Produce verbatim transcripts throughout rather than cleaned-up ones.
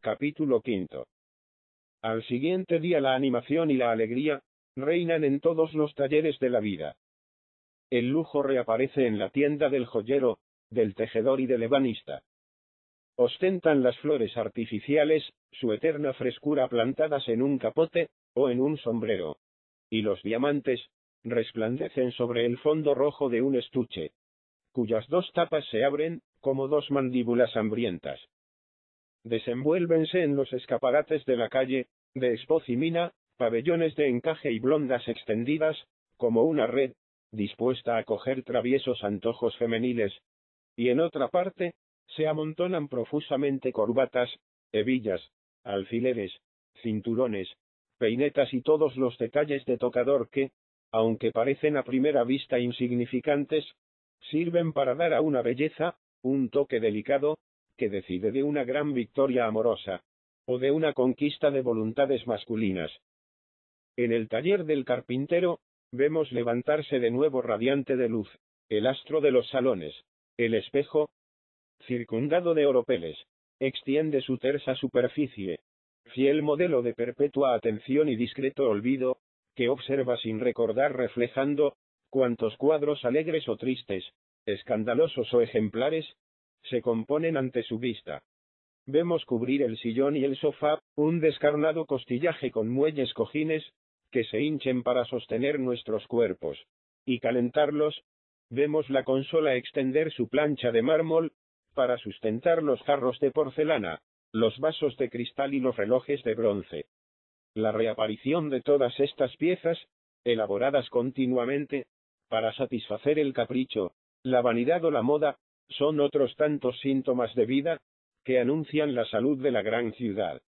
Capítulo quinto. Al siguiente día la animación y la alegría reinan en todos los talleres de la vida. El lujo reaparece en la tienda del joyero, del tejedor y del ebanista. Ostentan las flores artificiales, su eterna frescura plantadas en un capote, o en un sombrero. Y los diamantes, resplandecen sobre el fondo rojo de un estuche, cuyas dos tapas se abren, como dos mandíbulas hambrientas. Desenvuélvense en los escaparates de la calle, de espoz y mina, pabellones de encaje y blondas extendidas, como una red, dispuesta a coger traviesos antojos femeniles, y en otra parte, se amontonan profusamente corbatas, hebillas, alfileres, cinturones, peinetas y todos los detalles de tocador que, aunque parecen a primera vista insignificantes, sirven para dar a una belleza, un toque delicado, que decide de una gran victoria amorosa, o de una conquista de voluntades masculinas. En el taller del carpintero, vemos levantarse de nuevo radiante de luz, el astro de los salones. El espejo, circundado de oropeles, extiende su tersa superficie, fiel modelo de perpetua atención y discreto olvido, que observa sin recordar reflejando, cuantos cuadros alegres o tristes, escandalosos o ejemplares, se componen ante su vista. Vemos cubrir el sillón y el sofá, un descarnado costillaje con muelles cojines, que se hinchen para sostener nuestros cuerpos, y calentarlos. Vemos la consola extender su plancha de mármol, para sustentar los jarros de porcelana, los vasos de cristal y los relojes de bronce. La reaparición de todas estas piezas, elaboradas continuamente, para satisfacer el capricho, la vanidad o la moda, son otros tantos síntomas de vida, que anuncian la salud de la gran ciudad.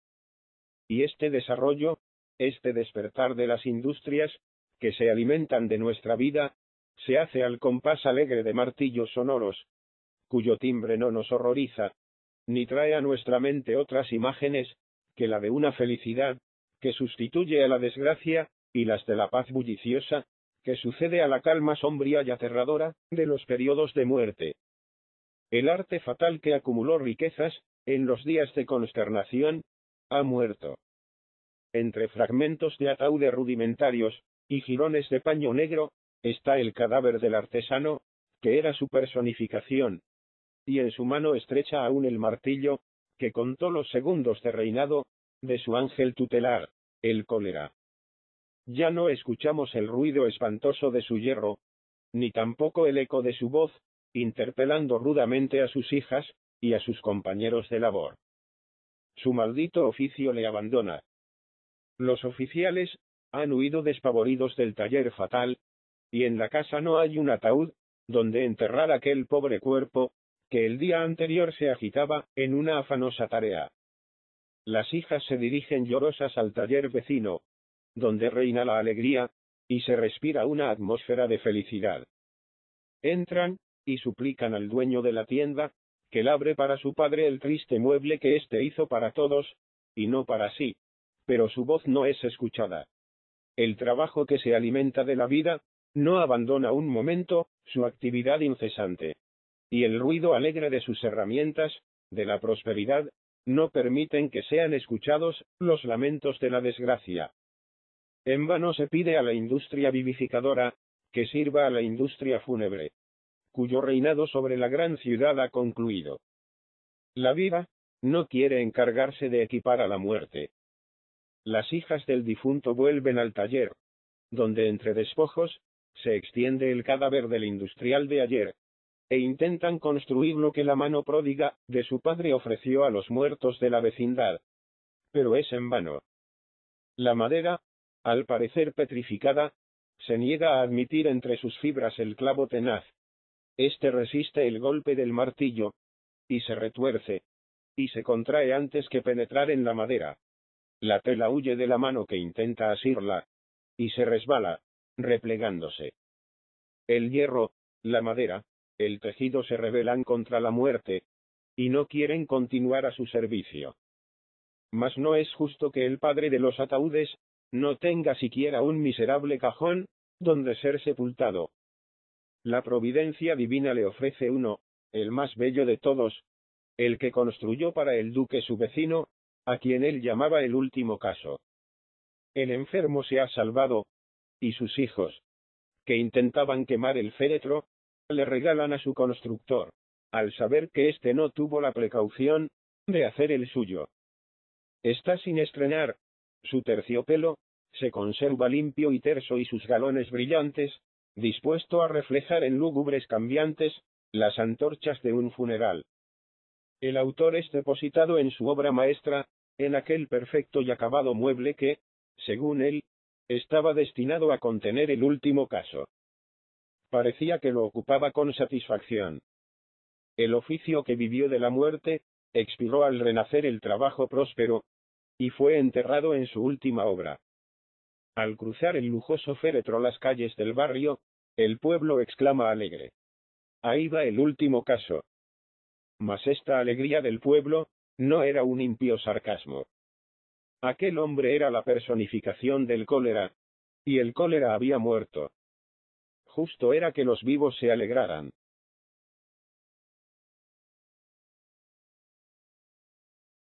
Y este desarrollo, este despertar de las industrias, que se alimentan de nuestra vida, se hace al compás alegre de martillos sonoros, cuyo timbre no nos horroriza, ni trae a nuestra mente otras imágenes, que la de una felicidad, que sustituye a la desgracia, y las de la paz bulliciosa, que sucede a la calma sombría y aterradora, de los periodos de muerte. El arte fatal que acumuló riquezas, en los días de consternación, ha muerto. Entre fragmentos de ataúdes rudimentarios, y jirones de paño negro, está el cadáver del artesano, que era su personificación, y en su mano estrecha aún el martillo, que contó los segundos de reinado, de su ángel tutelar, el cólera. Ya no escuchamos el ruido espantoso de su hierro, ni tampoco el eco de su voz, interpelando rudamente a sus hijas, y a sus compañeros de labor. Su maldito oficio le abandona. Los oficiales han huido despavoridos del taller fatal, y en la casa no hay un ataúd, donde enterrar aquel pobre cuerpo, que el día anterior se agitaba, en una afanosa tarea. Las hijas se dirigen llorosas al taller vecino, donde reina la alegría, y se respira una atmósfera de felicidad. Entran, y suplican al dueño de la tienda, que labre para su padre el triste mueble que éste hizo para todos, y no para sí, pero su voz no es escuchada. El trabajo que se alimenta de la vida, no abandona un momento su actividad incesante. Y el ruido alegre de sus herramientas, de la prosperidad, no permiten que sean escuchados los lamentos de la desgracia. En vano se pide a la industria vivificadora, que sirva a la industria fúnebre, cuyo reinado sobre la gran ciudad ha concluido. La vida no quiere encargarse de equipar a la muerte. Las hijas del difunto vuelven al taller, donde entre despojos, se extiende el cadáver del industrial de ayer, e intentan construir lo que la mano pródiga de su padre ofreció a los muertos de la vecindad. Pero es en vano. La madera, al parecer petrificada, se niega a admitir entre sus fibras el clavo tenaz. Este resiste el golpe del martillo, y se retuerce, y se contrae antes que penetrar en la madera. La tela huye de la mano que intenta asirla, y se resbala, replegándose. El hierro, la madera, el tejido se rebelan contra la muerte, y no quieren continuar a su servicio. Mas no es justo que el padre de los ataúdes no tenga siquiera un miserable cajón donde ser sepultado. La providencia divina le ofrece uno, el más bello de todos, el que construyó para el duque su vecino, a quien él llamaba el último caso. El enfermo se ha salvado, y sus hijos, que intentaban quemar el féretro, le regalan a su constructor, al saber que éste no tuvo la precaución de hacer el suyo. Está sin estrenar, su terciopelo se conserva limpio y terso y sus galones brillantes, dispuesto a reflejar en lúgubres cambiantes las antorchas de un funeral. El autor es depositado en su obra maestra, en aquel perfecto y acabado mueble que, según él, estaba destinado a contener el último caso. Parecía que lo ocupaba con satisfacción. El oficio que vivió de la muerte, expiró al renacer el trabajo próspero, y fue enterrado en su última obra. Al cruzar el lujoso féretro las calles del barrio, el pueblo exclama alegre: ahí va el último caso. Mas esta alegría del pueblo no era un impío sarcasmo. Aquel hombre era la personificación del cólera, y el cólera había muerto. Justo era que los vivos se alegraran.